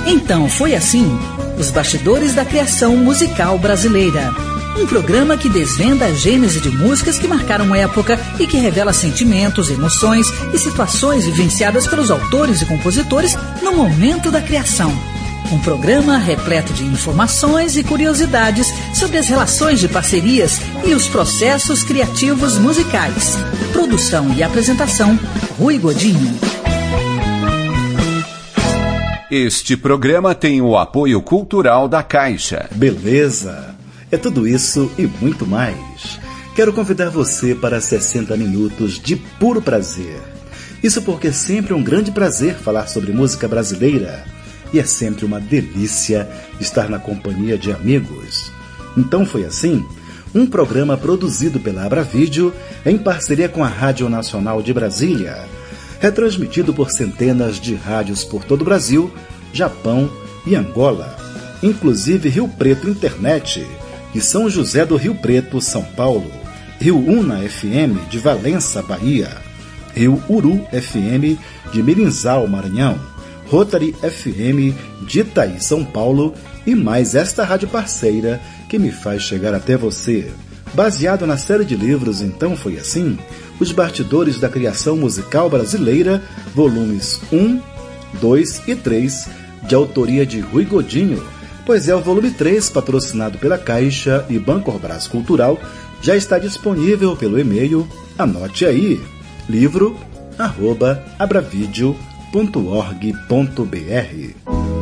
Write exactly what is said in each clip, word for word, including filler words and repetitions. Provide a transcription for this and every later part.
Então foi assim, os bastidores da criação musical brasileira. Um programa que desvenda a gênese de músicas que marcaram época e que revela sentimentos, emoções e situações vivenciadas pelos autores e compositores no momento da criação. Um programa repleto de informações e curiosidades sobre as relações de parcerias e os processos criativos musicais. Produção e apresentação, Rui Godinho. Este programa tem o apoio cultural da Caixa. Beleza! É tudo isso e muito mais. Quero convidar você para sessenta minutos de puro prazer. Isso porque é sempre um grande prazer falar sobre música brasileira. E é sempre uma delícia estar na companhia de amigos. Então foi assim, um programa produzido pela Abravídeo em parceria com a Rádio Nacional de Brasília, retransmitido por centenas de rádios por todo o Brasil, Japão e Angola, inclusive Rio Preto Internet, de São José do Rio Preto, São Paulo, Rio Una F M de Valença, Bahia, Rio Uru F M de Mirinzal, Maranhão, Rotary F M de Itaí, São Paulo e mais esta rádio parceira que me faz chegar até você. Baseado na série de livros Então Foi Assim, Os Bastidores da Criação Musical Brasileira, volumes um, dois e três, de autoria de Rui Godinho, pois é o volume três, patrocinado pela Caixa e Bancorbras Cultural, já está disponível pelo e-mail, anote aí, livro arroba abravideo ponto org ponto br.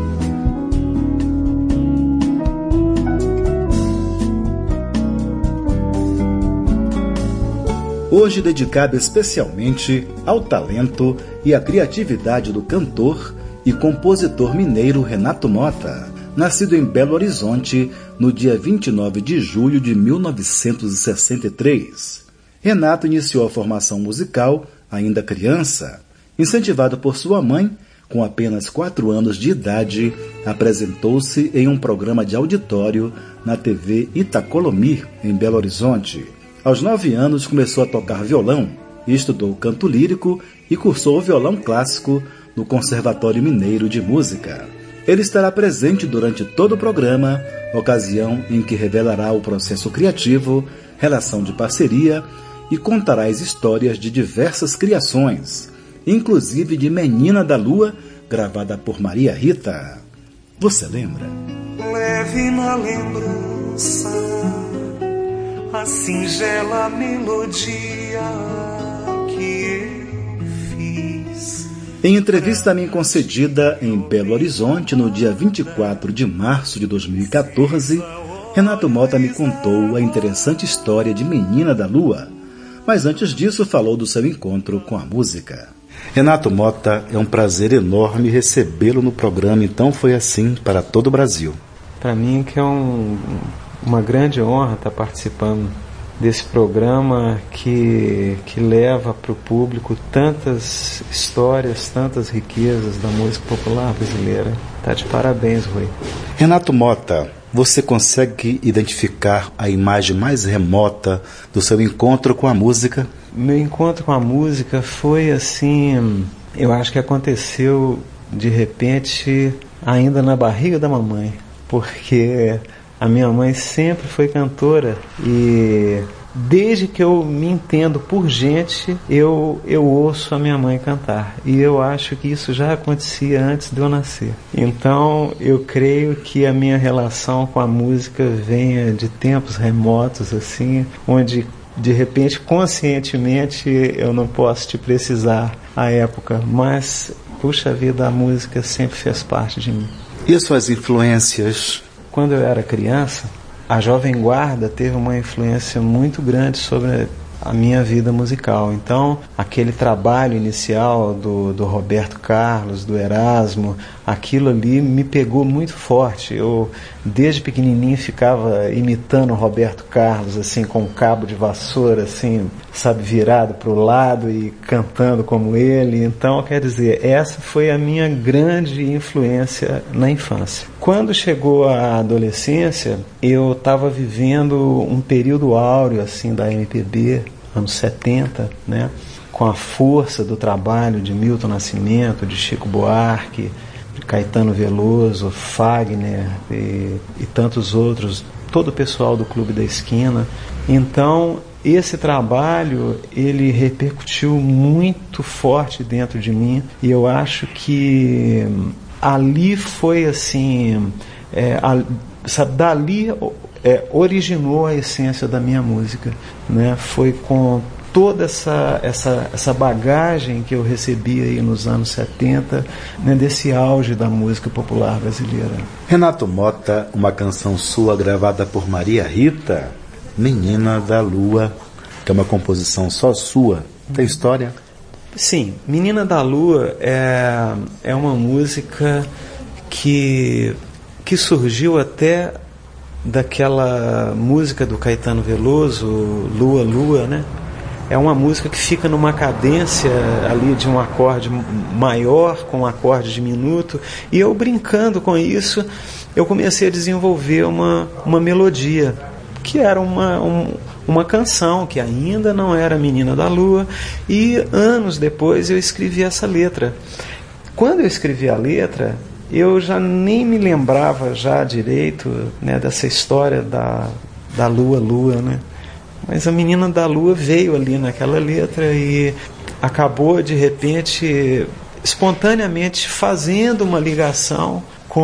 Hoje dedicado especialmente ao talento e à criatividade do cantor e compositor mineiro Renato Mota, nascido em Belo Horizonte no dia vinte e nove de julho de mil novecentos e sessenta e três. Renato iniciou a formação musical ainda criança. Incentivado por sua mãe, com apenas quatro anos de idade, apresentou-se em um programa de auditório na T V Itacolomi, em Belo Horizonte. Aos nove anos começou a tocar violão, estudou canto lírico e cursou o violão clássico no Conservatório Mineiro de Música. Ele estará presente durante todo o programa, ocasião em que revelará o processo criativo, relação de parceria e contará as histórias de diversas criações, inclusive de Menina da Lua, gravada por Maria Rita. Você lembra? Leve na lembrança a singela melodia que eu fiz. Em entrevista a mim concedida em Belo Horizonte no dia vinte e quatro de março de dois mil e quatorze, Renato Mota me contou a interessante história de Menina da Lua, mas antes disso falou do seu encontro com a música. Renato Mota, é um prazer enorme recebê-lo no programa Então Foi Assim, para todo o Brasil. Para mim que é um, uma grande honra estar participando desse programa que, que leva para o público tantas histórias, tantas riquezas da música popular brasileira. Tá de parabéns, Rui. Renato Mota, você consegue identificar a imagem mais remota do seu encontro com a música? Meu encontro com a música foi assim, eu acho que aconteceu de repente ainda na barriga da mamãe, porque a minha mãe sempre foi cantora e desde que eu me entendo por gente, eu, eu ouço a minha mãe cantar. E eu acho que isso já acontecia antes de eu nascer. Então, eu creio que a minha relação com a música venha de tempos remotos, assim, onde, de repente, conscientemente, eu não posso te precisar a época, mas, puxa vida, a música sempre fez parte de mim. E as suas influências? Quando eu era criança, a Jovem Guarda teve uma influência muito grande sobre a minha vida musical. Então, aquele trabalho inicial do, do Roberto Carlos, do Erasmo, aquilo ali me pegou muito forte. Eu, desde pequenininho, ficava imitando o Roberto Carlos, assim, com um cabo de vassoura, assim, sabe, virado para o lado e cantando como ele. Então, quer dizer, essa foi a minha grande influência na infância. Quando chegou a adolescência, eu estava vivendo um período áureo, assim, da M P B, anos setenta, né? Com a força do trabalho de Milton Nascimento, de Chico Buarque, Caetano Veloso, Fagner e, e tantos outros, todo o pessoal do Clube da Esquina. Então, esse trabalho, ele repercutiu muito forte dentro de mim, e eu acho que ali foi assim, é, a, sabe, dali é, originou a essência da minha música, né? Foi com toda essa, essa, essa bagagem que eu recebi aí nos anos setenta, né, desse auge da música popular brasileira. Renato Mota, uma canção sua gravada por Maria Rita, Menina da Lua, que é uma composição só sua. Tem história? Sim, Menina da Lua é, é uma música que, que surgiu até daquela música do Caetano Veloso, Lua, Lua, né? É uma música que fica numa cadência ali de um acorde maior com um acorde diminuto, e eu, brincando com isso, eu comecei a desenvolver uma, uma melodia, que era uma, um, uma canção que ainda não era Menina da Lua, e anos depois eu escrevi essa letra. Quando eu escrevi a letra, eu já nem me lembrava já direito, né, dessa história da, da Lua, Lua, né? Mas a Menina da Lua veio ali naquela letra e acabou, de repente, espontaneamente fazendo uma ligação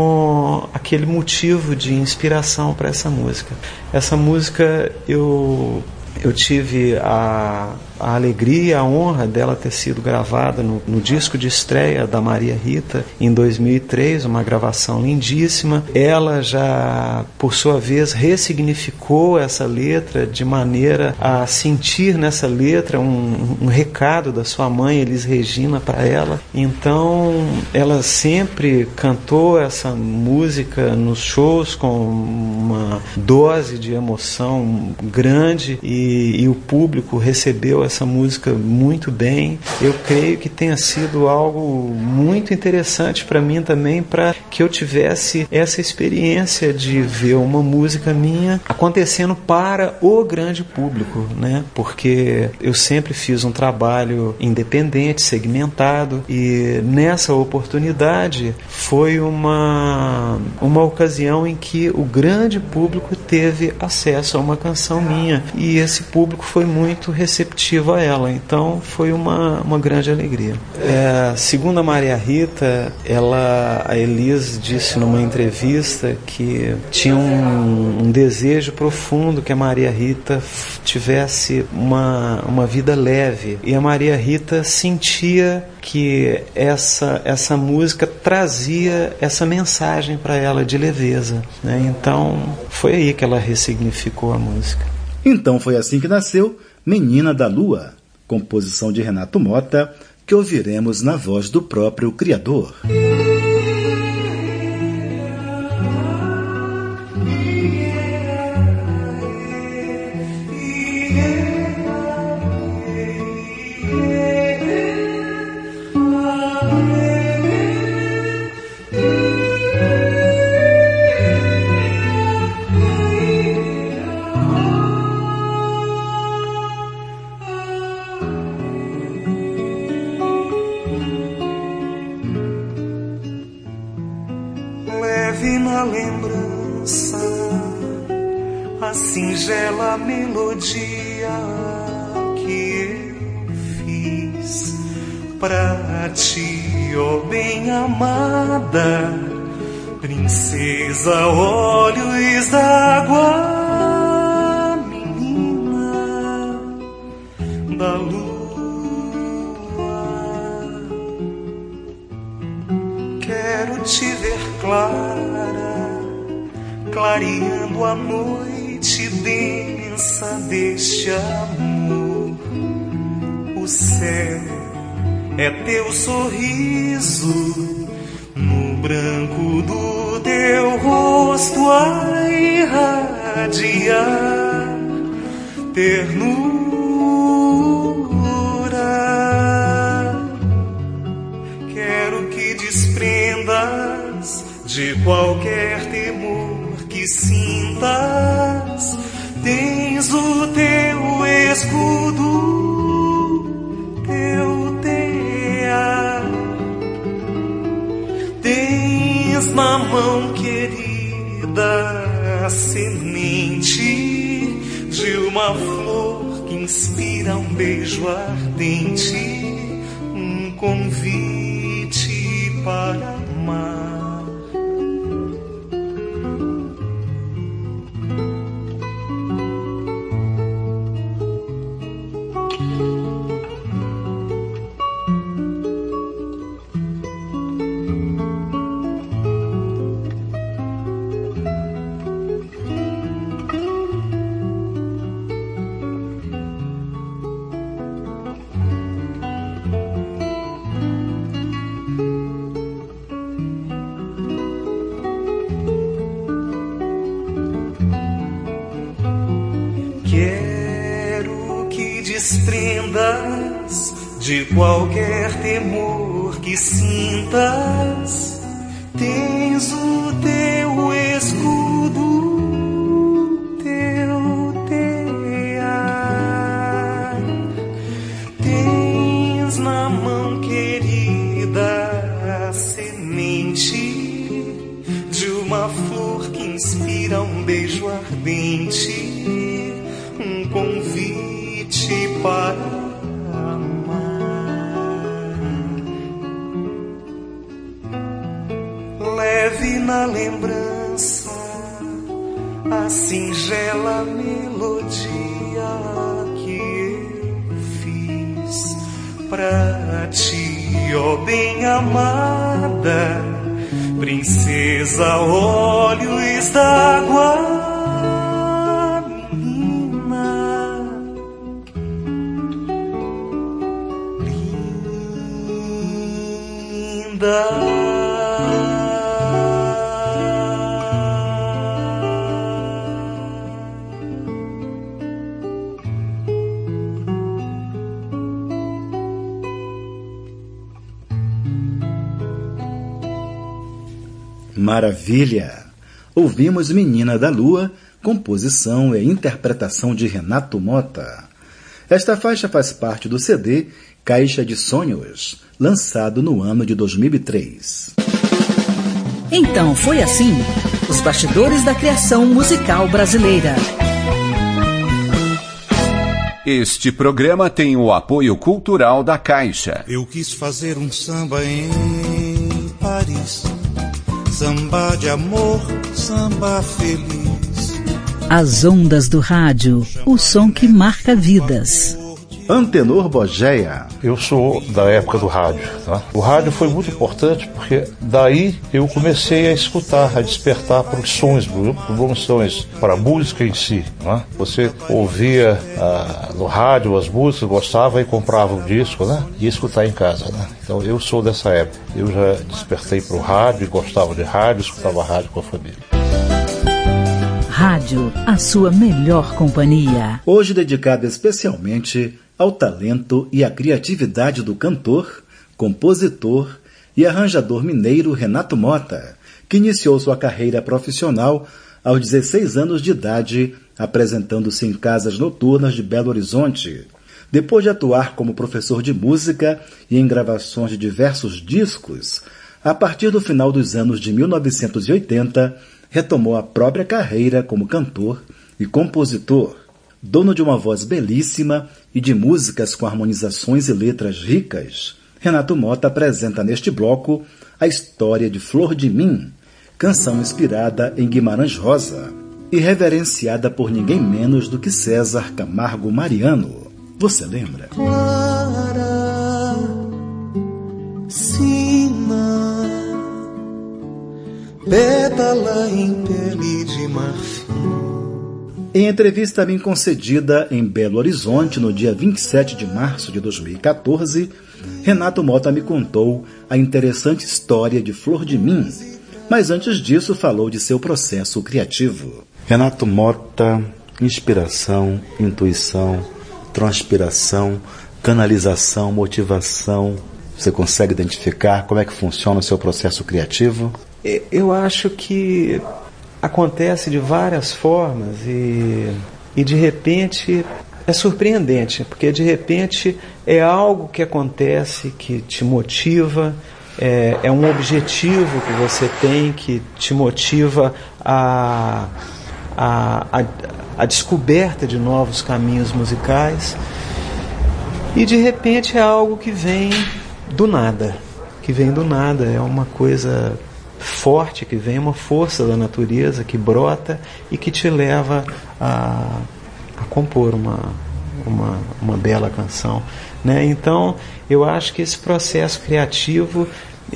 com aquele motivo de inspiração para essa música. Essa música eu, eu tive a, a alegria, a honra dela ter sido gravada no, no disco de estreia da Maria Rita em dois mil e três, uma gravação lindíssima. Ela já, por sua vez, ressignificou essa letra de maneira a sentir nessa letra um, um recado da sua mãe, Elis Regina, para ela. Então, ela sempre cantou essa música nos shows com uma dose de emoção grande, e, e o público recebeu essa música muito bem. Eu creio que tenha sido algo muito interessante para mim também, para que eu tivesse essa experiência de ver uma música minha acontecendo para o grande público, né? Porque eu sempre fiz um trabalho independente, segmentado, e nessa oportunidade foi uma, uma ocasião em que o grande público teve acesso a uma canção minha, e esse público foi muito receptivo a ela. Então foi uma, uma grande alegria. É, segundo a Maria Rita, ela, a Elis disse numa entrevista que tinha um, um desejo profundo que a Maria Rita tivesse uma, uma vida leve, e a Maria Rita sentia que essa, essa música trazia essa mensagem para ela de leveza, né? Então foi aí que ela ressignificou a música. Então foi assim que nasceu Menina da Lua, composição de Renato Mota, que ouviremos na voz do próprio criador. Singela melodia que eu fiz pra ti, ó bem amada princesa, olhos d'água, menina da lua. Quero te ver clara, clareando a noite densa deste amor. O céu é teu sorriso, no branco do teu rosto a irradiar ternura. Quero que desprendas de qualquer temor que sintas. Tens o teu escudo, teu tear. Tens na mão querida, a semente de uma flor que inspira um beijo ardente, um convite para amar. Quero que desprendas de qualquer temor que sintas. Tens o teu escudo, teu tear. Tens na mão querida a semente de uma flor que inspira um beijo ardente, um convite para amar. Leve na lembrança a singela melodia que eu fiz pra ti, ó bem-amada princesa, olhos d'água. Maravilha! Ouvimos Menina da Lua, composição e interpretação de Renato Mota. Esta faixa faz parte do C D Caixa de Sonhos, lançado no ano de dois mil e três. Então foi assim, os bastidores da criação musical brasileira. Este programa tem o apoio cultural da Caixa. Eu quis fazer um samba em Paris, samba de amor, samba feliz. As ondas do rádio, o som que marca vidas. Antenor Bogeia. Eu sou da época do rádio, tá? O rádio foi muito importante porque daí eu comecei a escutar, a despertar para os sons, para os sons, para a música em si, né? Você ouvia ah, no rádio as músicas, gostava e comprava um disco, né? E ia escutar em casa, né? Então eu sou dessa época. Eu já despertei para o rádio e gostava de rádio, escutava rádio com a família. Rádio, a sua melhor companhia. Hoje dedicado especialmente ao talento e à criatividade do cantor, compositor e arranjador mineiro Renato Mota, que iniciou sua carreira profissional aos dezesseis anos de idade, apresentando-se em casas noturnas de Belo Horizonte. Depois de atuar como professor de música e em gravações de diversos discos, a partir do final dos anos de mil novecentos e oitenta, retomou a própria carreira como cantor e compositor. Dono de uma voz belíssima e de músicas com harmonizações e letras ricas, Renato Mota apresenta neste bloco a história de Flor de Mim, canção inspirada em Guimarães Rosa e reverenciada por ninguém menos do que César Camargo Mariano. Você lembra? Clara, sina, pétala em pele de marfim. Em entrevista a mim concedida em Belo Horizonte no dia vinte e sete de março de dois mil e quatorze, Renato Mota me contou a interessante história de Flor de Mim, mas antes disso falou de seu processo criativo. Renato Mota, inspiração, intuição, transpiração, canalização, motivação. Você consegue identificar como é que funciona o seu processo criativo? Eu acho que acontece de várias formas e, e de repente é surpreendente, porque de repente é algo que acontece que te motiva é, é um objetivo que você tem que te motiva a, a, a, a descoberta de novos caminhos musicais. E de repente é algo que vem do nada, que vem do nada, é uma coisa forte, que vem uma força da natureza que brota e que te leva a, a compor uma, uma, uma bela canção, né? Então eu acho que esse processo criativo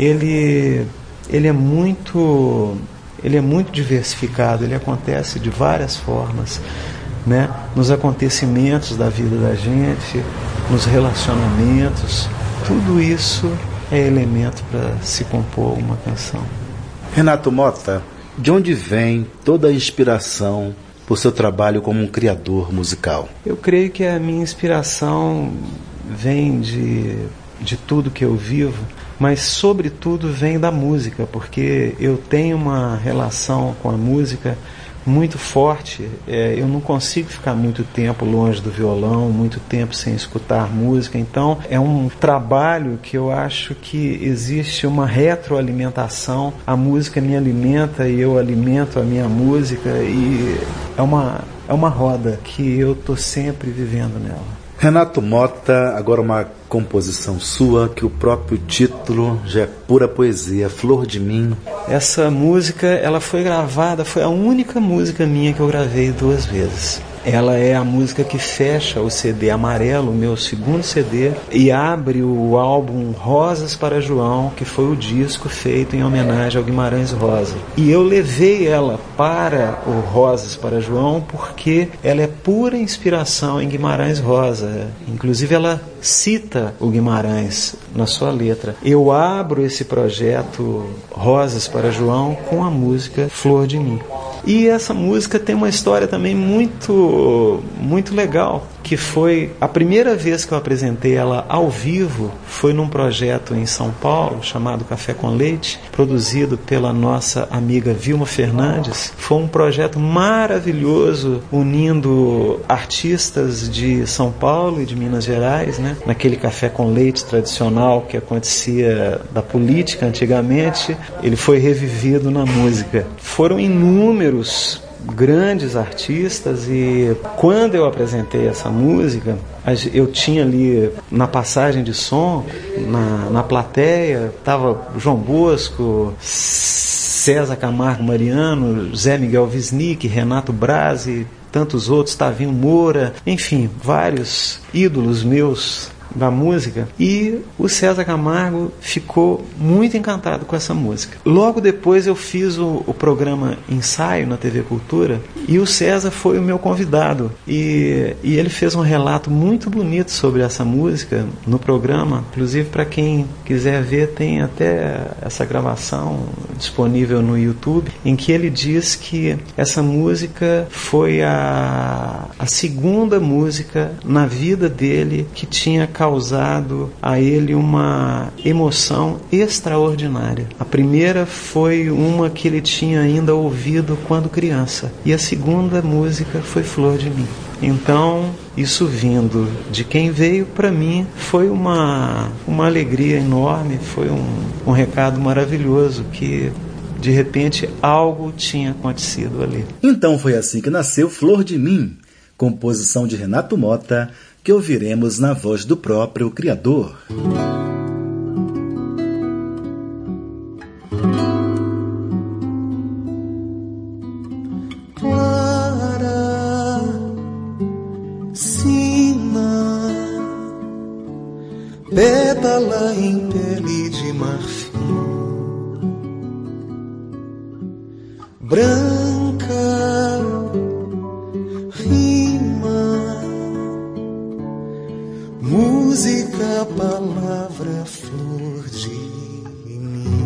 ele, ele é muito ele é muito diversificado, ele acontece de várias formas, né? Nos acontecimentos da vida da gente, nos relacionamentos, tudo isso é elemento para se compor uma canção. Renato Mota, de onde vem toda a inspiração para o seu trabalho como um criador musical? Eu creio que a minha inspiração vem de, de tudo que eu vivo, mas sobretudo vem da música, porque eu tenho uma relação com a música muito forte. É, eu não consigo ficar muito tempo longe do violão, muito tempo sem escutar música. Então é um trabalho que eu acho que existe uma retroalimentação. A música me alimenta e eu alimento a minha música, e é uma, é uma roda que eu estou sempre vivendo nela. Renato Mota, agora uma composição sua, que o próprio título já é pura poesia, Flor de Mim. Essa música, ela foi gravada, foi a única música minha que eu gravei duas vezes. Ela é a música que fecha o C D Amarelo, o meu segundo C D, e abre o álbum Rosas para João, que foi o disco feito em homenagem ao Guimarães Rosa. E eu levei ela para o Rosas para João porque ela é pura inspiração em Guimarães Rosa. Inclusive ela cita o Guimarães na sua letra. Eu abro esse projeto Rosas para João com a música Flor de Mim. E essa música tem uma história também muito, muito legal, que foi a primeira vez que eu apresentei ela ao vivo, foi num projeto em São Paulo, chamado Café com Leite, produzido pela nossa amiga Vilma Fernandes. Foi um projeto maravilhoso, unindo artistas de São Paulo e de Minas Gerais, né? Naquele café com leite tradicional que acontecia da política antigamente, ele foi revivido na música. Foram inúmeros grandes artistas, e quando eu apresentei essa música, eu tinha ali na passagem de som, na, na plateia, estava João Bosco, César Camargo Mariano, Zé Miguel Wisnik, Renato Braz e tantos outros, Tavinho Moura, enfim, vários ídolos meus da música, e o César Camargo ficou muito encantado com essa música. Logo depois eu fiz o, o programa Ensaio na T V Cultura, e o César foi o meu convidado, e, e ele fez um relato muito bonito sobre essa música no programa. Inclusive, para quem quiser ver, tem até essa gravação disponível no YouTube, em que ele diz que essa música foi a, a segunda música na vida dele que tinha causado a ele uma emoção extraordinária. A primeira foi uma que ele tinha ainda ouvido quando criança, e a segunda música foi Flor de Mim. Então, isso vindo de quem veio, para mim, foi uma, uma alegria enorme, foi um, um recado maravilhoso, que de repente algo tinha acontecido ali. Então foi assim que nasceu Flor de Mim, composição de Renato Mota, que ouviremos na voz do próprio criador. Clara, sina, pétala em pele de marfim, branca, música, palavra, flor de mim,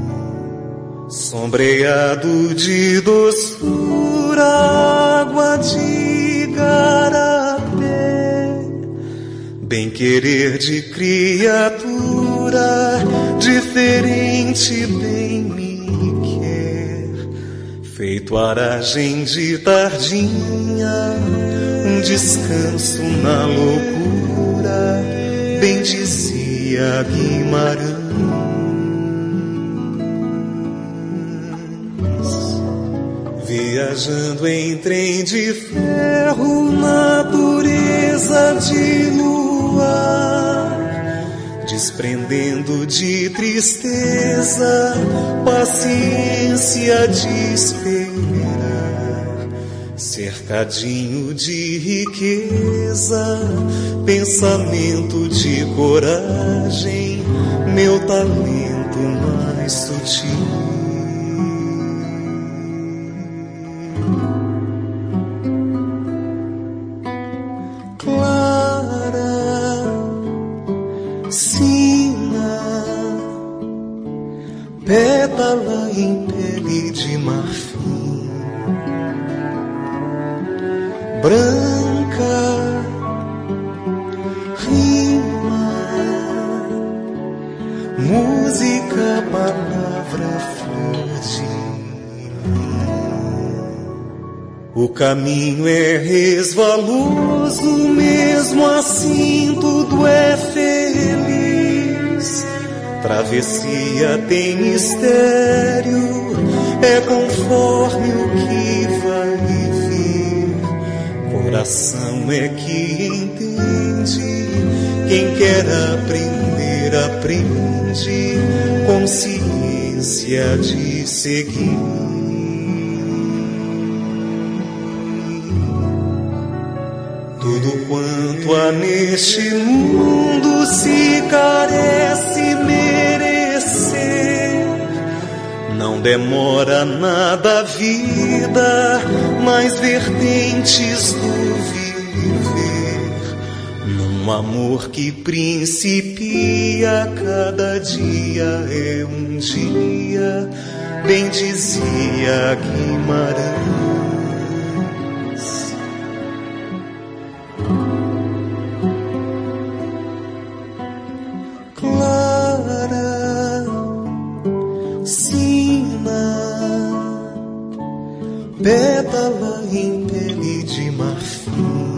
sombreado de doçura, água de garapé, bem querer de criatura, diferente bem me quer, feito aragem de tardinha, um descanso na loucura, bem dizia Guimarães. Viajando em trem de ferro na dureza de luar, desprendendo de tristeza paciência de esperar, cercadinho de riqueza, pensamento de coragem, meu talento mais sutil. Pétala em pele de marfim, branca, rima, música, palavra, flor de mim. O caminho é resvaloso, mesmo assim tudo é feliz. Travessia tem mistério, é conforme o que vai vir. Coração é que entende, quem quer aprender, aprende. Consciência de seguir. Tudo quanto há neste mundo se carece merecer. Não demora nada a vida, mais vertentes do viver. Num amor que principia, cada dia é um dia, bem dizia Guimarães. Pétala em pele de marfim,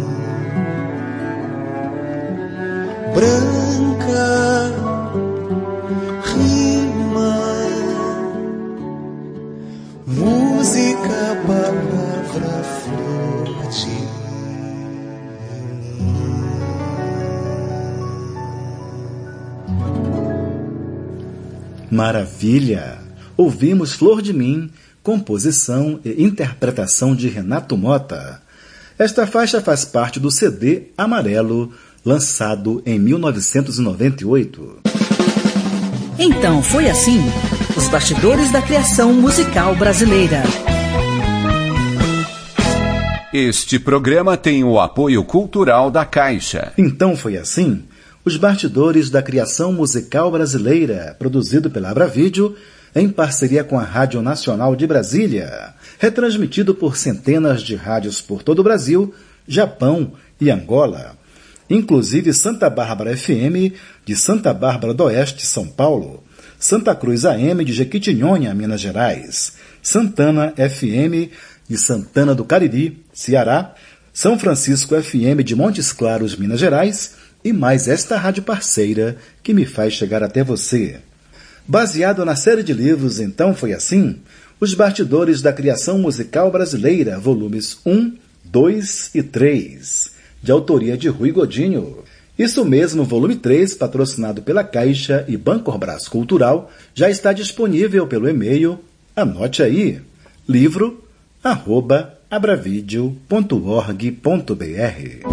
branca, rima, música, palavra, flor de mim. Maravilha! Ouvimos Flor de Mim, composição e interpretação de Renato Mota. Esta faixa faz parte do C D Amarelo, lançado em mil novecentos e noventa e oito. Então foi assim, os bastidores da criação musical brasileira. Este programa tem o apoio cultural da Caixa. Então foi assim, os bastidores da criação musical brasileira, produzido pela Abravídeo, em parceria com a Rádio Nacional de Brasília, retransmitido por centenas de rádios por todo o Brasil, Japão e Angola, inclusive Santa Bárbara F M, de Santa Bárbara do Oeste, São Paulo, Santa Cruz A M, de Jequitinhonha, Minas Gerais, Santana F M, de Santana do Cariri, Ceará, São Francisco F M, de Montes Claros, Minas Gerais, e mais esta rádio parceira que me faz chegar até você. Baseado na série de livros Então Foi Assim, Os Bastidores da Criação Musical Brasileira, volumes um, dois e três, de autoria de Rui Godinho. Isso mesmo, volume três, patrocinado pela Caixa e Bancorbras Cultural, já está disponível pelo e-mail, anote aí, livro arroba abravideo ponto org ponto br.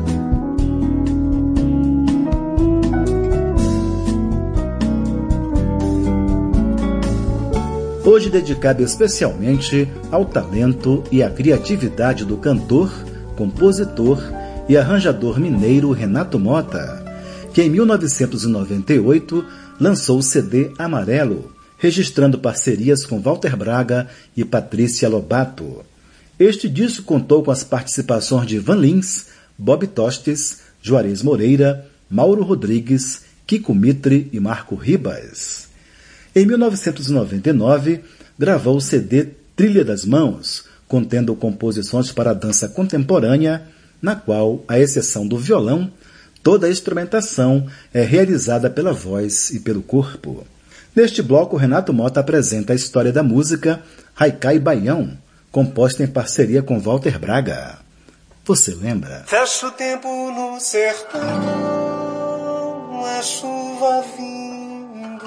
Hoje dedicado especialmente ao talento e à criatividade do cantor, compositor e arranjador mineiro Renato Mota, que em mil novecentos e noventa e oito lançou o C D Amarelo, registrando parcerias com Walter Braga e Patrícia Lobato. Este disco contou com as participações de Van Lins, Bob Tostes, Juarez Moreira, Mauro Rodrigues, Kiko Mitre e Marco Ribas. Em mil novecentos e noventa e nove, gravou o C D Trilha das Mãos, contendo composições para a dança contemporânea, na qual, à exceção do violão, toda a instrumentação é realizada pela voz e pelo corpo. Neste bloco, Renato Mota apresenta a história da música Haikai Baião, composta em parceria com Walter Braga. Você lembra? Fecha o tempo no sertão, a chuva vindo.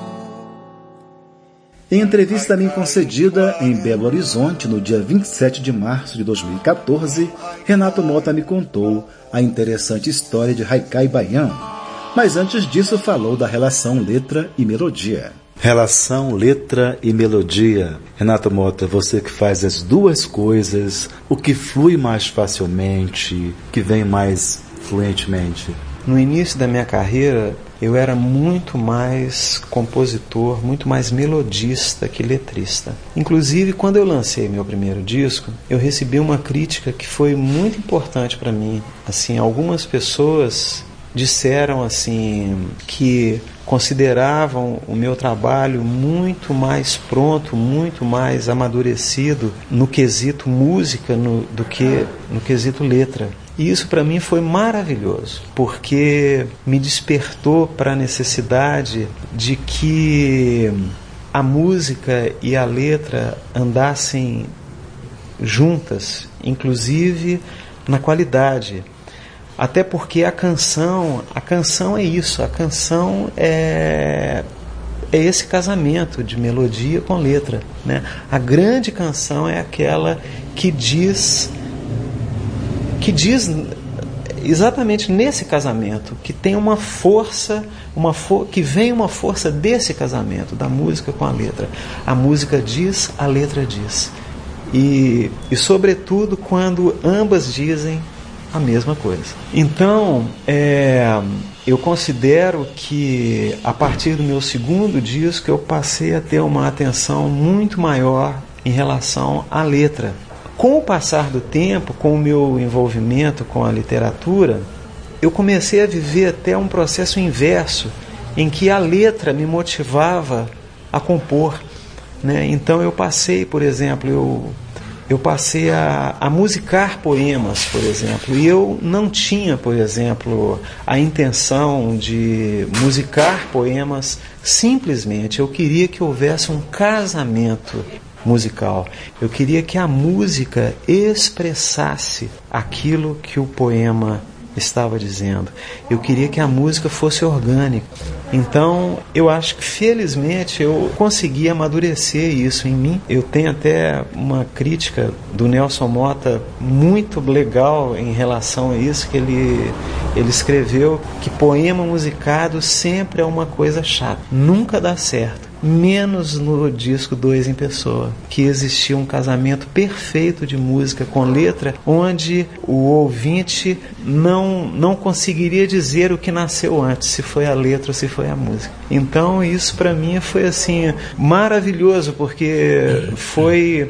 Em entrevista a mim concedida em Belo Horizonte, no dia vinte e sete de março de dois mil e quatorze, Renato Mota me contou a interessante história de Haikai Baião. Mas antes disso falou da relação letra e melodia. Relação letra e melodia. Renato Mota, você que faz as duas coisas, o que flui mais facilmente, que vem mais fluentemente? No início da minha carreira, eu era muito mais compositor, muito mais melodista que letrista. Inclusive, quando eu lancei meu primeiro disco, eu recebi uma crítica que foi muito importante para mim. Assim, algumas pessoas disseram assim que consideravam o meu trabalho muito mais pronto, muito mais amadurecido no quesito música no, do que no quesito letra. E isso para mim foi maravilhoso, porque me despertou para a necessidade de que a música e a letra andassem juntas, inclusive na qualidade. Até porque a canção, a canção é isso, a canção é, é esse casamento de melodia com letra, né? A grande canção é aquela que diz, que diz exatamente nesse casamento, que tem uma força, uma for, que vem uma força desse casamento, da música com a letra. A música diz, a letra diz. E, e sobretudo quando ambas dizem a mesma coisa. Então, é, eu considero que a partir do meu segundo disco eu passei a ter uma atenção muito maior em relação à letra. Com o passar do tempo, com o meu envolvimento com a literatura, eu comecei a viver até um processo inverso, em que a letra me motivava a compor, né? Então eu passei, por exemplo, eu Eu passei a, a musicar poemas, por exemplo, e eu não tinha, por exemplo, a intenção de musicar poemas simplesmente. Eu queria que houvesse um casamento musical. Eu queria que a música expressasse aquilo que o poema estava dizendo. Eu queria que a música fosse orgânica. Então, eu acho que felizmente eu consegui amadurecer isso em mim. Eu tenho até uma crítica do Nelson Mota muito legal em relação a isso, que ele, ele escreveu que poema musicado sempre é uma coisa chata, nunca dá certo. Menos no disco Dois em Pessoa, que existia um casamento perfeito de música com letra, onde o ouvinte não, não conseguiria dizer o que nasceu antes, se foi a letra ou se foi a música. Então isso para mim foi assim maravilhoso, porque foi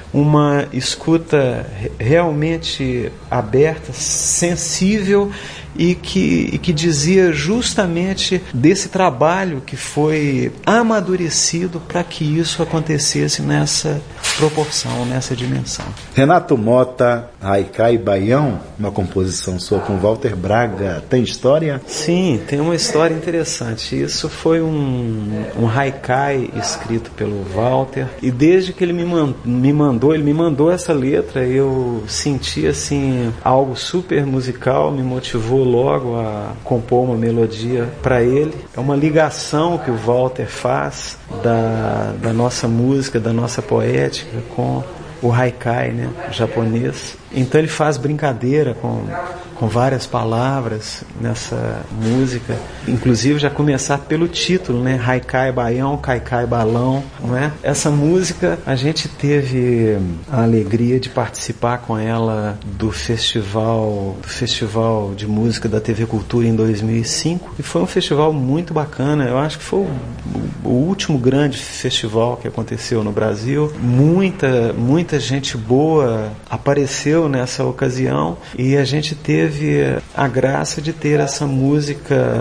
uma escuta realmente aberta, sensível, e que, e que dizia justamente desse trabalho que foi amadurecido para que isso acontecesse nessa proporção, nessa dimensão. Renato Mota, Haikai Baião, uma composição sua com Walter Braga, tem história? Sim, tem uma história interessante. Isso foi um, um haikai escrito pelo Walter, e desde que ele me, man, me mandou, ele me mandou essa letra, eu senti assim algo super musical, me motivou logo a compor uma melodia para ele. É uma ligação que o Walter faz da, da nossa música, da nossa poética com o haikai, né, japonês. Então ele faz brincadeira com, com várias palavras nessa música, inclusive já começar pelo título, né, Haikai Baião, Kaikai Balão, não é? Essa música a gente teve a alegria de participar com ela do festival, do festival de música da T V Cultura em dois mil e cinco, e foi um festival muito bacana. Eu acho que foi o, o último grande festival que aconteceu no Brasil. Muita, muita gente boa apareceu nessa ocasião, e a gente teve a graça de ter essa música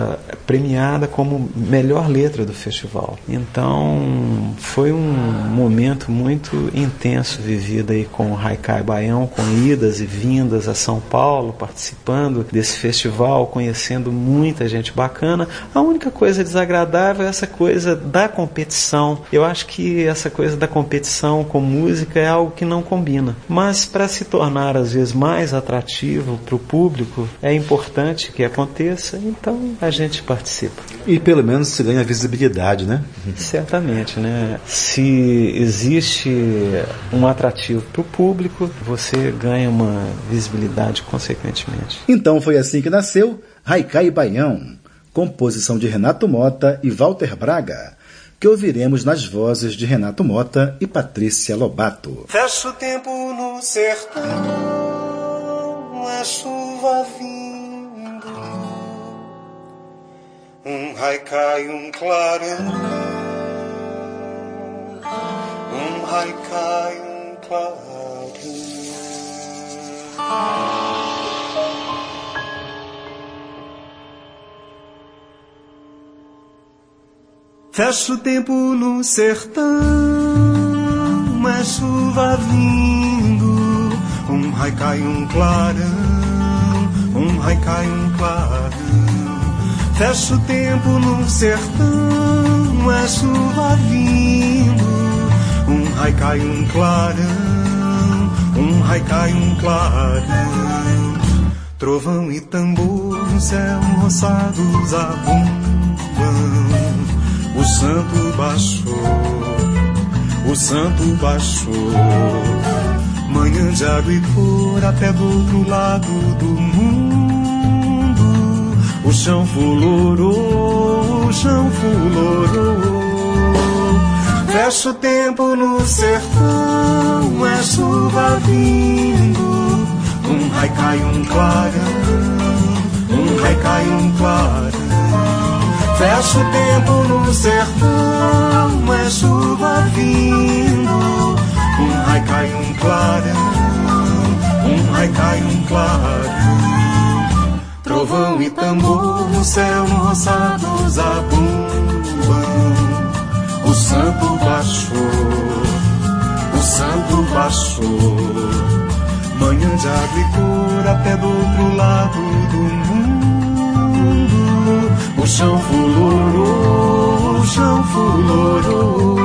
premiada como melhor letra do festival. Então foi um momento muito intenso vivido aí com o Haikai Baião, com idas e vindas a São Paulo, participando desse festival, conhecendo muita gente bacana. A única coisa desagradável é essa coisa da competição. Eu acho que essa coisa da competição com música é algo que não combina. Mas para se tornar às vezes mais atrativo para o público, é importante que aconteça, então a gente participa. E pelo menos se ganha visibilidade, né? Certamente, né? Se existe um atrativo para o público, você ganha uma visibilidade consequentemente. Então foi assim que nasceu Haikai Baião, composição de Renato Mota e Walter Braga, que ouviremos nas vozes de Renato Mota e Patrícia Lobato. Fecha o tempo no sertão, a chuva vindo, um haikai, um clarão, um haikai, um clarão. Fecha o tempo no sertão, é chuva vindo, um haikai, um clarão, um haikai, um clarão. Fecha o tempo no sertão, é chuva vindo, um haikai, um clarão, um haikai, um clarão. Trovão e tambor no céu roçados abumbam. O santo baixou, o santo baixou, manhã de água e cor até do outro lado do mundo. O chão fulorou, o chão fulorou. Fecha o tempo no sertão, é chuva vindo, um haikai, um clarão, um haikai, um clarão. Fecha o tempo no sertão, é chuva vindo, um haikai, um clarão, um haikai, um clarão. Trovão e tambor no céu, no roçado zabumbam. O santo baixou, o santo baixou, manhã de água e cor até do outro lado do mundo. O chão fulorou, o chão fulorou.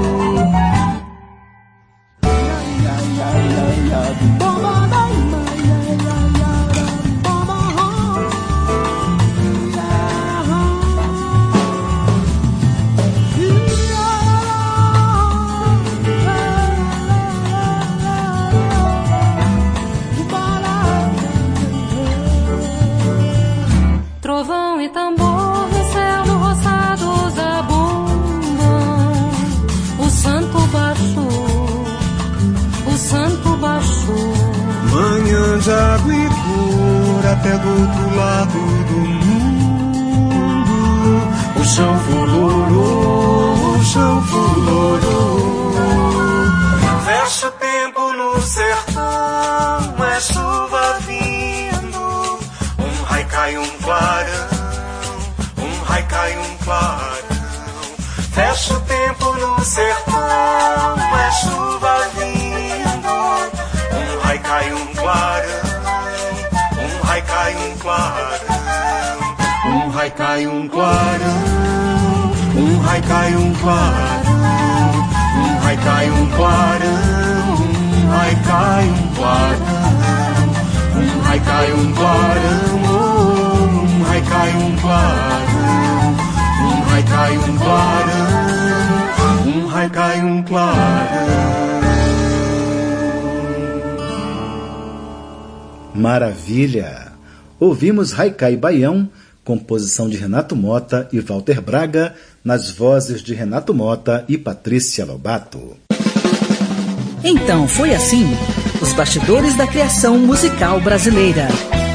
Trovão e tambor no céu, no roçado zabumba. O santo baixou, o santo baixou. Manhã de água e cor até do outro lado do mundo. O chão fulorou, o chão fulorou. Fecha o tempo no sertão, é chuva vindo. Um haikai, um clarão, um haikai, um clarão. Fecha o tempo no sertão, é chuva vindo. Um haikai, um clarão, um haikai, um clarão. Um haikai, um clarão, um haikai, um clarão. Um haikai, um clarão, um haikai, um clarão. Um haikai, um clarão, um haikai, um clarão. Um haikai, um clarão, um haikai, um clarão. Maravilha! Ouvimos Haikai Baião, composição de Renato Mota e Walter Braga, nas vozes de Renato Mota e Patrícia Lobato. Então foi assim, os bastidores da criação musical brasileira.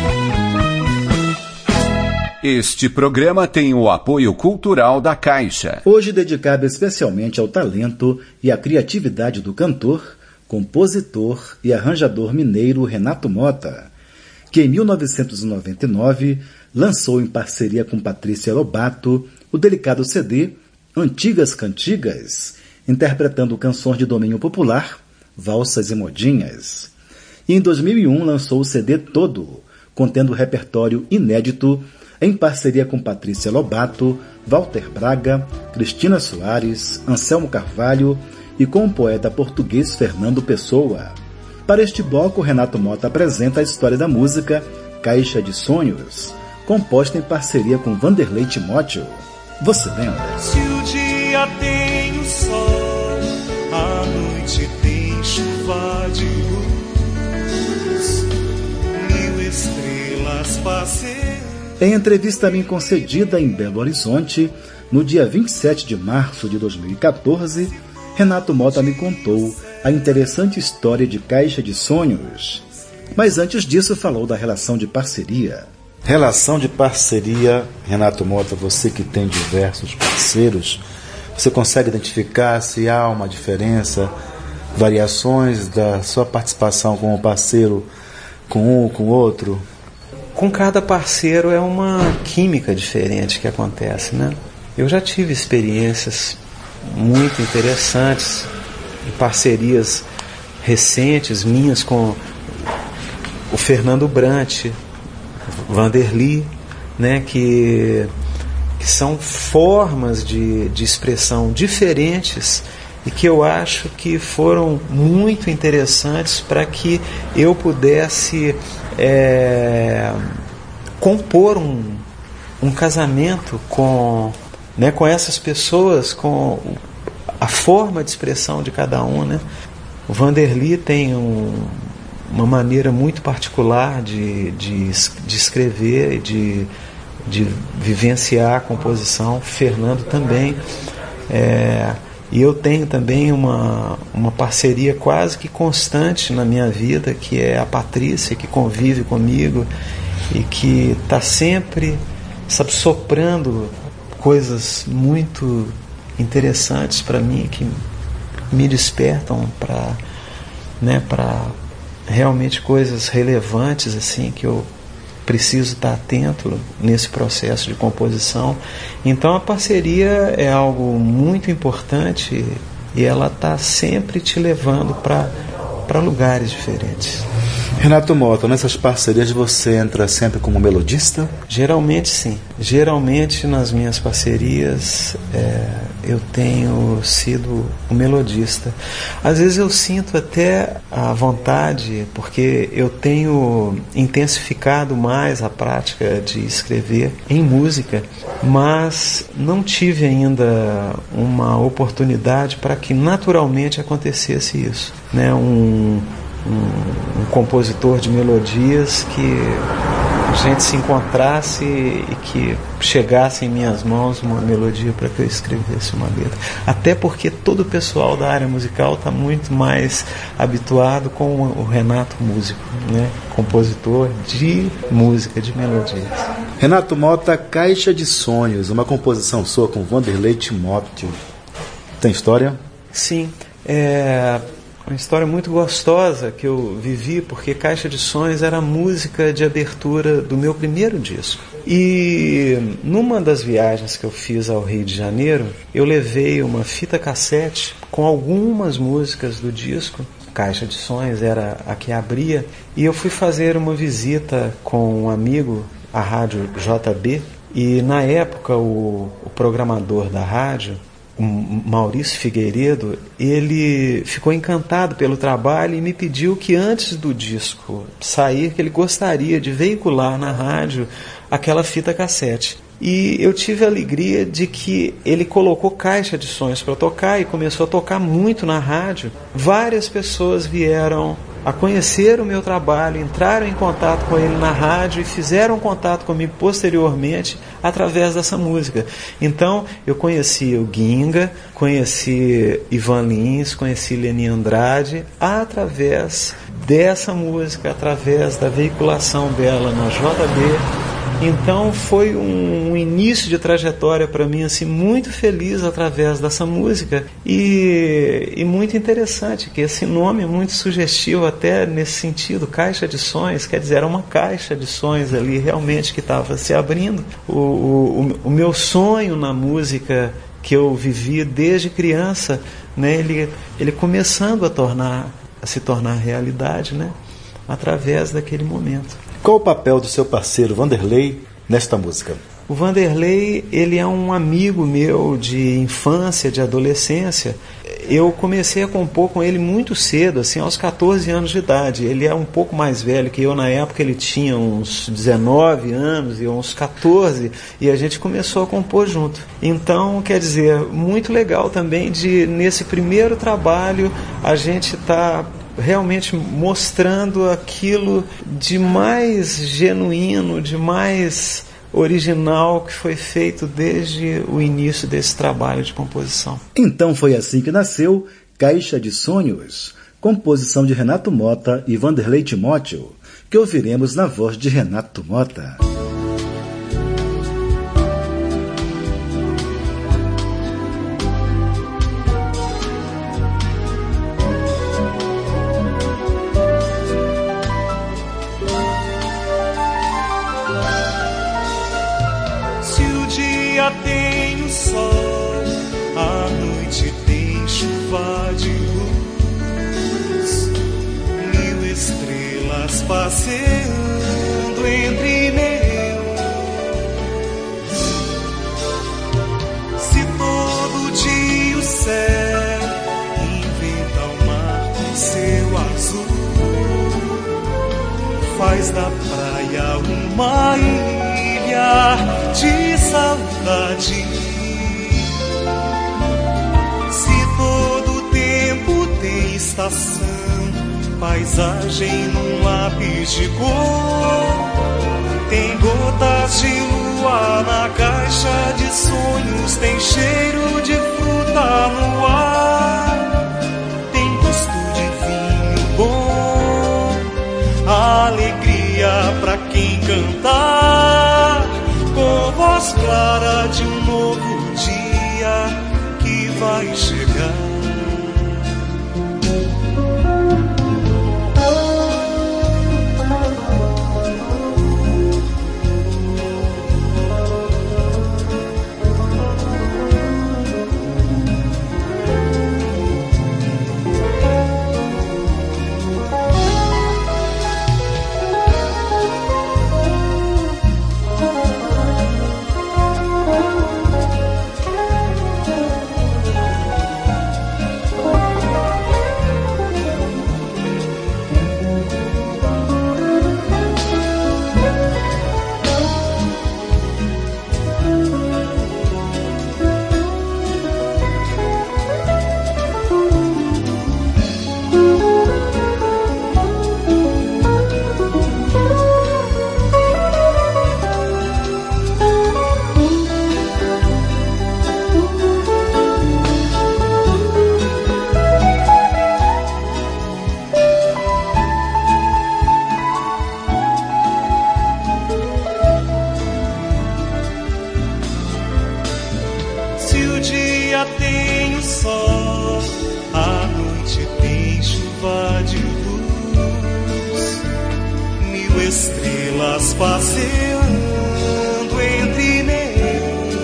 Este programa tem o apoio cultural da Caixa. Hoje dedicado especialmente ao talento e à criatividade do cantor, compositor e arranjador mineiro Renato Mota, que em mil novecentos e noventa e nove lançou em parceria com Patrícia Lobato o delicado C D Antigas Cantigas, interpretando canções de domínio popular, valsas e modinhas. E em dois mil e um lançou o C D Todo, contendo repertório inédito em parceria com Patrícia Lobato, Walter Braga, Cristina Soares, Anselmo Carvalho e com o poeta português Fernando Pessoa. Para este bloco, Renato Mota apresenta a história da música Caixa de Sonhos, composta em parceria com Vanderlei Timóteo. Você lembra? Se o dia tem o sol, a noite tem chuva de luz, mil estrelas passeiam. Em entrevista a mim concedida em Belo Horizonte, no dia vinte e sete de março de dois mil e quatorze, Renato Mota me contou a interessante história de Caixa de Sonhos. Mas antes disso falou da relação de parceria. Relação de parceria, Renato Mota, você que tem diversos parceiros, você consegue identificar se há uma diferença, variações da sua participação com o parceiro, com um ou com o outro? Com cada parceiro é uma química diferente que acontece, né? Eu já tive experiências muito interessantes, parcerias recentes minhas com o Fernando Brant, Vanderlei, né, que, que são formas de, de expressão diferentes e que eu acho que foram muito interessantes para que eu pudesse é, compor um, um casamento com, né, com essas pessoas, com a forma de expressão de cada um, né? O Vanderlei tem um, uma maneira muito particular de, de, de escrever e de, de vivenciar a composição. Fernando também. É, e eu tenho também uma, uma parceria quase que constante na minha vida, que é a Patrícia, que convive comigo e que está sempre, sabe, soprando coisas muito interessantes para mim, que me despertam para, né, para realmente coisas relevantes, assim, que eu preciso estar atento nesse processo de composição. Então a parceria é algo muito importante e ela está sempre te levando para para lugares diferentes. Renato Mota, nessas parcerias você entra sempre como melodista? Geralmente sim. Geralmente nas minhas parcerias é, eu tenho sido o melodista. Às vezes eu sinto até a vontade, porque eu tenho intensificado mais a prática de escrever em música, mas não tive ainda uma oportunidade para que naturalmente acontecesse isso, né? Um Um, um compositor de melodias que a gente se encontrasse e que chegasse em minhas mãos uma melodia para que eu escrevesse uma letra. Até porque todo o pessoal da área musical está muito mais habituado com o Renato músico, né? Compositor de música, de melodias. Renato Mota, Caixa de Sonhos, uma composição sua com Vanderlei Timóteo. Tem história? Sim, é... uma história muito gostosa que eu vivi, porque Caixa de Sonhos era a música de abertura do meu primeiro disco. E numa das viagens que eu fiz ao Rio de Janeiro, eu levei uma fita cassete com algumas músicas do disco. Caixa de Sonhos era a que abria, e eu fui fazer uma visita com um amigo à rádio J B, e na época o, o programador da rádio, o Maurício Figueiredo, ele ficou encantado pelo trabalho e me pediu que antes do disco sair, que ele gostaria de veicular na rádio aquela fita cassete. E eu tive a alegria de que ele colocou Caixa de Sonhos para tocar e começou a tocar muito na rádio. Várias pessoas vieram a conhecer o meu trabalho, entraram em contato com ele na rádio e fizeram contato comigo posteriormente através dessa música. Então eu conheci o Ginga, conheci Ivan Lins, conheci Leni Andrade através dessa música, através da veiculação dela na J B Então foi um, um início de trajetória para mim assim muito feliz através dessa música e, e muito interessante, que esse nome é muito sugestivo até nesse sentido, Caixa de Sonhos, quer dizer, era uma caixa de sonhos ali realmente que estava se abrindo. O, o, o meu sonho na música que eu vivi desde criança, né, ele, ele começando a, tornar, a se tornar realidade, né, através daquele momento. Qual o papel do seu parceiro Vanderlei nesta música? O Vanderlei, ele é um amigo meu de infância, de adolescência. Eu comecei a compor com ele muito cedo, assim, aos catorze anos de idade. Ele é um pouco mais velho que eu, na época ele tinha uns dezenove anos e uns catorze, e a gente começou a compor junto. Então, quer dizer, muito legal também de, nesse primeiro trabalho, a gente tá realmente mostrando aquilo de mais genuíno, de mais original que foi feito desde o início desse trabalho de composição. Então foi assim que nasceu Caixa de Sonhos, composição de Renato Mota e Vanderlei Timóteo, que ouviremos na voz de Renato Mota. Tem o sol, a noite tem chuva de luz, mil estrelas passeando entre neons. Se todo dia o céu inventa o mar com seu azul, faz da praia uma ilha de saudade. Se todo tempo tem estação, paisagem num lápis de cor, tem gotas de lua na caixa de sonhos, tem cheiro de fruta no ar, tem gosto de vinho bom, alegria pra quem cantar, com voz clara de um novo dia que vai chegar. Tem o sol, a noite tem chuva de luz, mil estrelas passeando entre neons.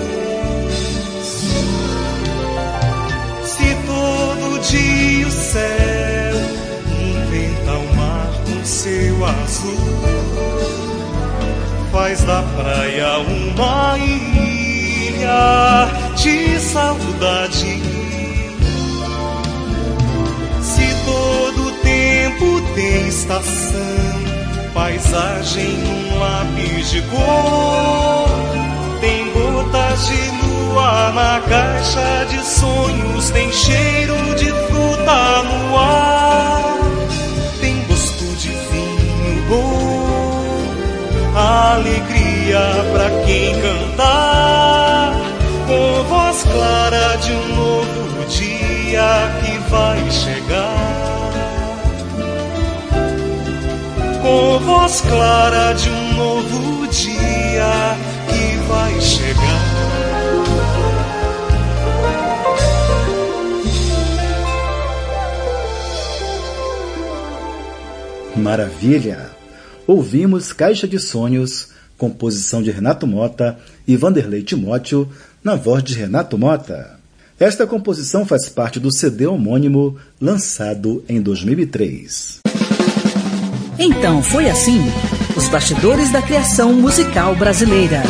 Se todo dia o céu inventa o mar com seu azul, faz da praia uma ilha de saudade. Se todo tempo tem estação, paisagem num lápis de cor, tem gotas de lua na caixa de sonhos, tem cheiro de fruta no ar, tem gosto de vinho bom, alegria pra quem cantar, com voz clara de um novo dia que vai chegar. Com voz clara de um novo dia maravilha! Ouvimos Caixa de Sonhos, composição de Renato Mota e Vanderlei Timóteo, na voz de Renato Mota. Esta composição faz parte do C D homônimo, lançado em dois mil e três. Então foi assim, os bastidores da criação musical brasileira.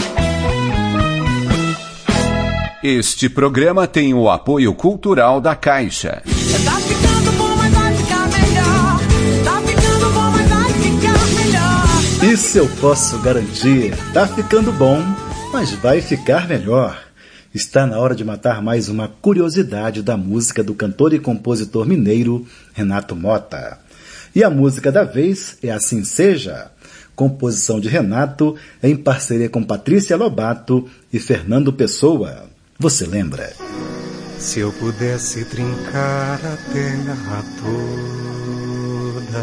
Este programa tem o apoio cultural da Caixa. Tá ficando bom, mas vai ficar melhor. Tá ficando bom, mas vai ficar melhor. Isso eu posso garantir. Tá ficando bom, mas vai ficar melhor. Está na hora de matar mais uma curiosidade da música do cantor e compositor mineiro Renato Mota. E a música da vez é Assim Seja, composição de Renato em parceria com Patrícia Lobato e Fernando Pessoa. Você lembra? Se eu pudesse trincar a terra toda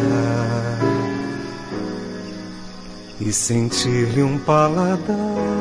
e sentir-lhe um paladar.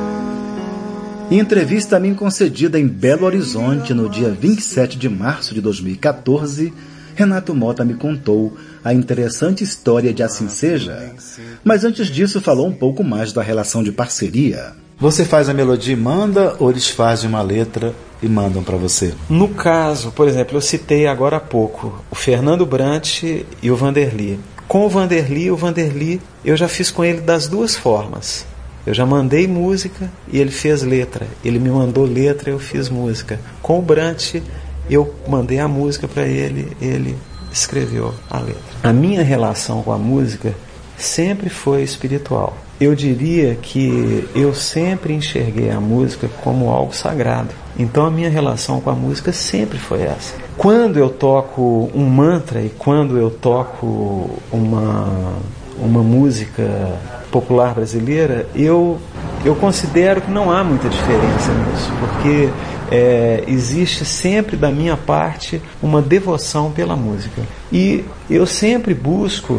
Em entrevista a mim concedida em Belo Horizonte no dia vinte e sete de março de dois mil e quatorze, Renato Mota me contou a interessante história de Assim Seja, mas antes disso falou um pouco mais da relação de parceria. Você faz a melodia e manda, ou eles fazem uma letra e mandam para você? No caso, por exemplo, eu citei agora há pouco o Fernando Brant e o Vanderlei. Com o Vanderlei, o Vanderlei eu já fiz com ele das duas formas. Eu já mandei música e ele fez letra. Ele me mandou letra e eu fiz música. Com o Brant, eu mandei a música para ele, ele escreveu a letra. A minha relação com a música sempre foi espiritual. Eu diria que eu sempre enxerguei a música como algo sagrado. Então a minha relação com a música sempre foi essa. Quando eu toco um mantra e quando eu toco uma, uma música popular brasileira, eu, eu considero que não há muita diferença nisso, porque é, existe sempre da minha parte uma devoção pela música. E eu sempre busco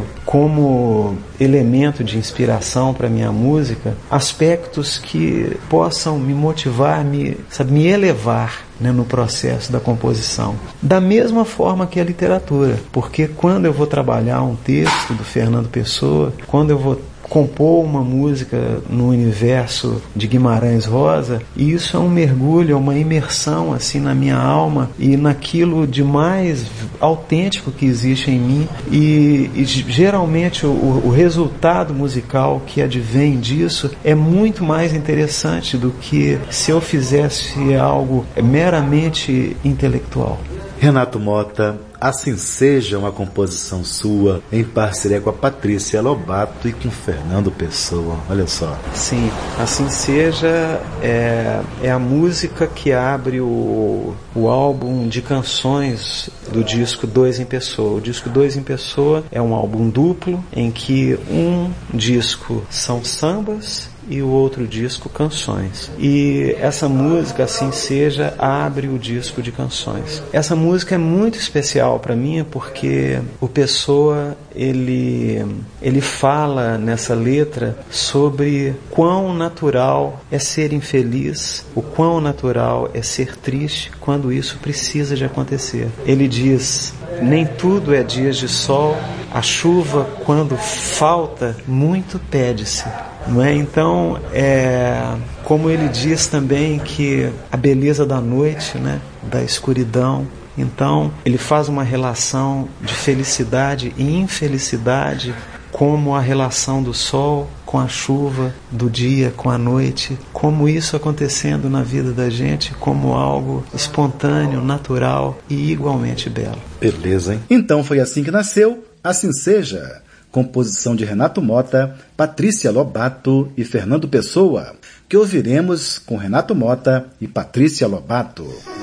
como elemento de inspiração para minha música aspectos que possam me motivar, me, sabe, me elevar, né, no processo da composição. Da mesma forma que a literatura, porque quando eu vou trabalhar um texto do Fernando Pessoa, quando eu vou compor uma música no universo de Guimarães Rosa, e isso é um mergulho, é uma imersão assim na minha alma e naquilo de mais autêntico que existe em mim, e, e geralmente o, o resultado musical que advém disso é muito mais interessante do que se eu fizesse algo meramente intelectual. Renato Mota, Assim Seja, uma composição sua em parceria com a Patrícia Lobato e com Fernando Pessoa. Olha só. Sim, Assim Seja é, é a música que abre o, o álbum de canções do disco Dois em Pessoa. O disco Dois em Pessoa é um álbum duplo em que um disco são sambas e o outro disco canções. E essa música, Assim Seja, abre o disco de canções. Essa música é muito especial para mim porque o Pessoa, ele, ele fala nessa letra sobre quão natural é ser infeliz, o quão natural é ser triste quando isso precisa de acontecer. Ele diz: nem tudo é dias de sol, a chuva quando falta muito pede-se. Não é? Então, é, como ele diz também que a beleza da noite, né, da escuridão, então ele faz uma relação de felicidade e infelicidade, como a relação do sol com a chuva, do dia com a noite, como isso acontecendo na vida da gente como algo espontâneo, natural e igualmente belo. Beleza, hein? Então foi assim que nasceu Assim Seja, composição de Renato Mota, Patrícia Lobato e Fernando Pessoa, que ouviremos com Renato Mota e Patrícia Lobato.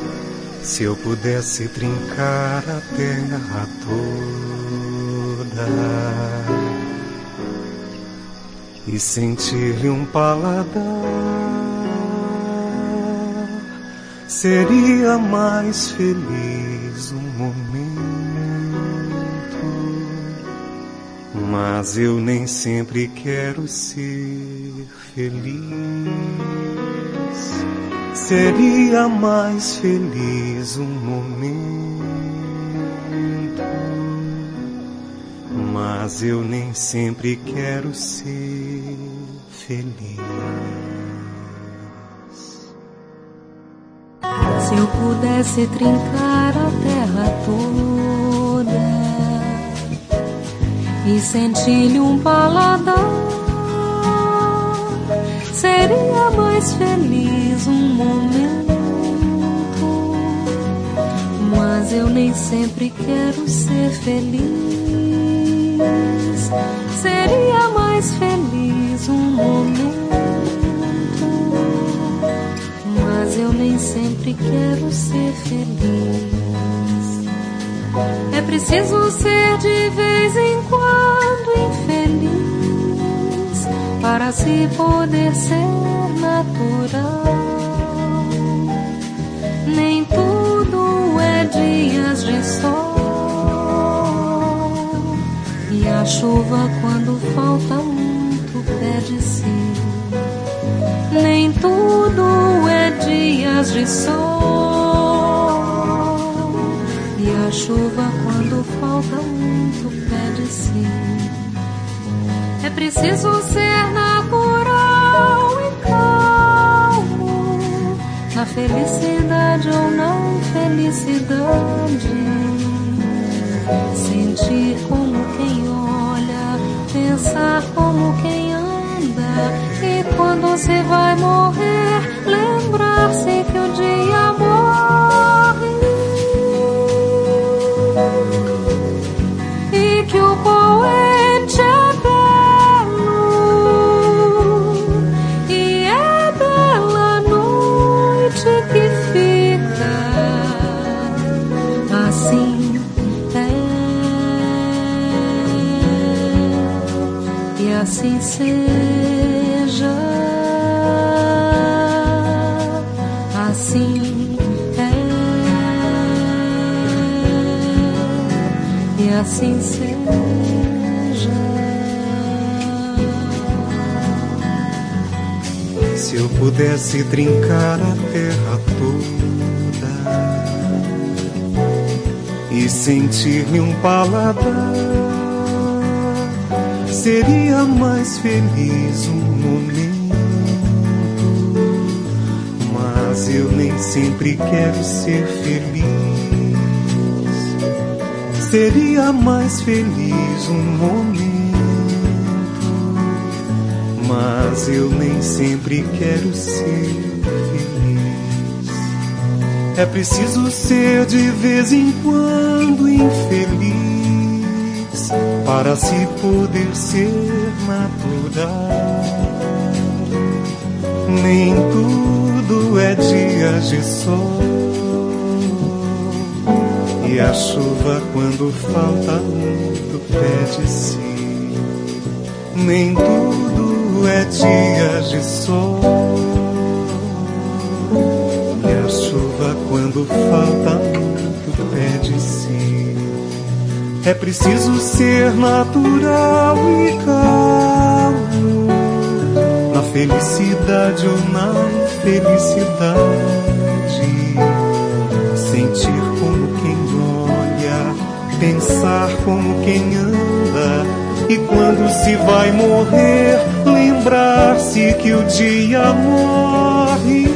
Se eu pudesse trincar a terra toda e sentir-lhe um paladar, seria mais feliz um momento. Mas eu nem sempre quero ser feliz. Seria mais feliz um momento. mas eu nem sempre quero ser feliz. Se eu pudesse trincar a terra toda e sentir-lhe um paladar, seria mais feliz um momento. Mas eu nem sempre quero ser feliz. Seria mais feliz um momento. Mas eu nem sempre quero ser feliz. É preciso ser de vez em quando infeliz para se poder ser natural. Nem tudo é dias de sol, e a chuva quando falta muito pede sim. Nem tudo é dias de sol, e a chuva quando falta muito pede sim. É preciso ser natural e calmo, na felicidade ou na infelicidade. Sentir como quem olha, pensar como quem anda, e quando se vai morrer, lembrar-se que o dia morre e que o poente é belo, e é bela noite que fica. Assim é, e assim seja. Assim é, e assim seja. Se eu pudesse trincar a terra toda e sentir-lhe um paladar, seria mais feliz um momento. Mas eu nem sempre quero ser feliz. Seria mais feliz um momento, mas eu nem sempre quero ser feliz. É preciso ser de vez em quando infeliz para se poder ser natural. Nem tudo é dias de sol, e a chuva quando falta muito pede sim. Nem tudo é dias de sol, e a chuva quando falta muito pede sim. É preciso ser natural e calmo, na felicidade ou na infelicidade. Sentir como quem olha, pensar como quem anda, e quando se vai morrer, lembrar-se que o dia morre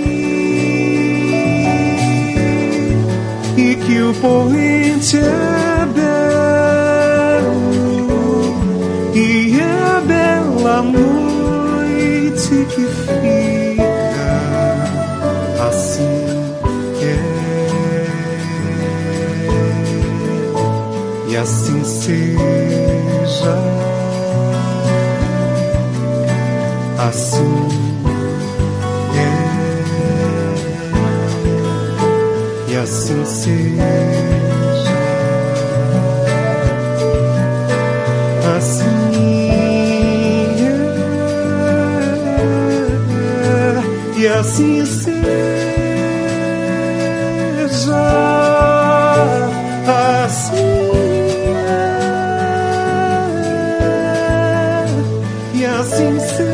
e que o poente é belo, e é bela noite que fica. Assim é, e assim seja. Assim é, e assim seja. Assim é, e assim seja. Assim é, e assim seja.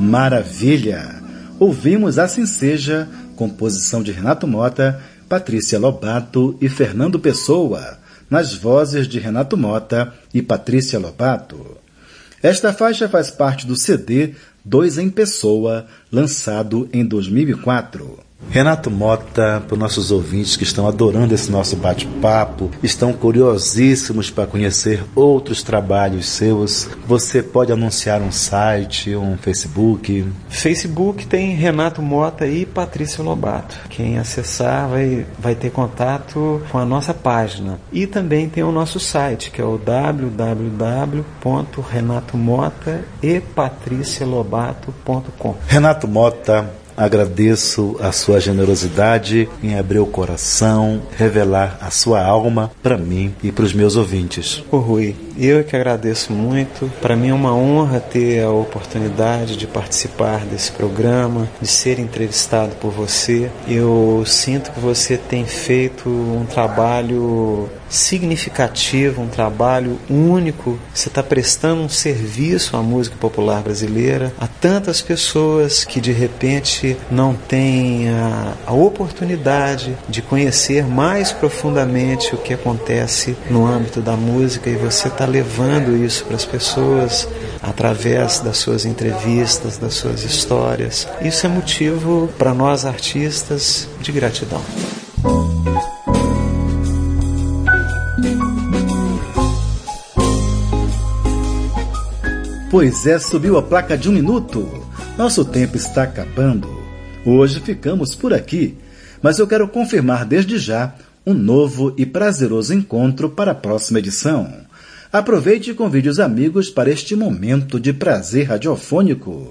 Maravilha! Ouvimos Assim Seja, composição de Renato Mota, Patrícia Lobato e Fernando Pessoa, nas vozes de Renato Mota e Patrícia Lobato. Esta faixa faz parte do C D Dois em Pessoa, lançado em dois mil e quatro. Renato Mota, para os nossos ouvintes que estão adorando esse nosso bate-papo, estão curiosíssimos para conhecer outros trabalhos seus, você pode anunciar um site, um Facebook? Facebook tem Renato Mota e Patrícia Lobato. Quem acessar vai, vai ter contato com a nossa página. E também tem o nosso site, que é o w w w ponto renato mota e patricia lobato ponto com. Renato Mota, agradeço a sua generosidade em abrir o coração, revelar a sua alma para mim e para os meus ouvintes. Ô Rui, eu que agradeço muito. Para mim é uma honra ter a oportunidade de participar desse programa, de ser entrevistado por você. Eu sinto que você tem feito um trabalho significativo, um trabalho único. Você está prestando um serviço à música popular brasileira, a tantas pessoas que de repente não têm a, a oportunidade de conhecer mais profundamente o que acontece no âmbito da música, e você está levando isso para as pessoas através das suas entrevistas, das suas histórias. Isso é motivo para nós artistas de gratidão. Pois é, subiu a placa de um minuto. Nosso tempo está acabando. Hoje ficamos por aqui, mas eu quero confirmar desde já um novo e prazeroso encontro para a próxima edição. Aproveite e convide os amigos para este momento de prazer radiofônico.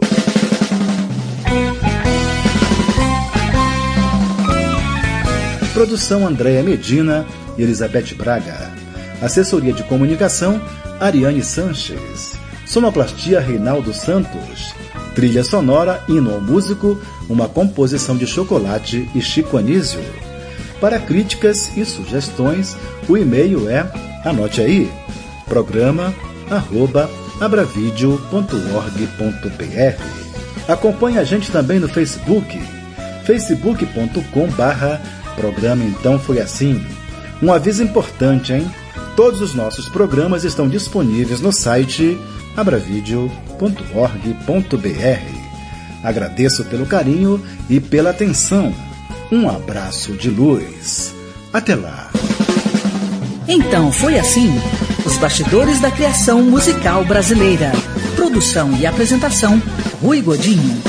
Produção Andréa Medina e Elizabeth Braga. Assessoria de comunicação Ariane Sanches. Sonoplastia Reinaldo Santos. Trilha sonora Hino ao Músico, uma composição de Chocolate e Chico Anísio. Para críticas e sugestões, o e-mail é, anote aí, programa arroba abravideo ponto org ponto br. Acompanhe a gente também no Facebook, facebook ponto com barra programa Então Foi Assim. Um aviso importante, hein? Todos os nossos programas estão disponíveis no site abravideo ponto org ponto br. Agradeço pelo carinho e pela atenção. Um abraço de luz. Até lá. Então Foi Assim, os bastidores da criação musical brasileira. Produção e apresentação, Rui Godinho.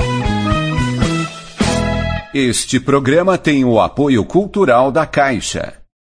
Este programa tem o apoio cultural da Caixa.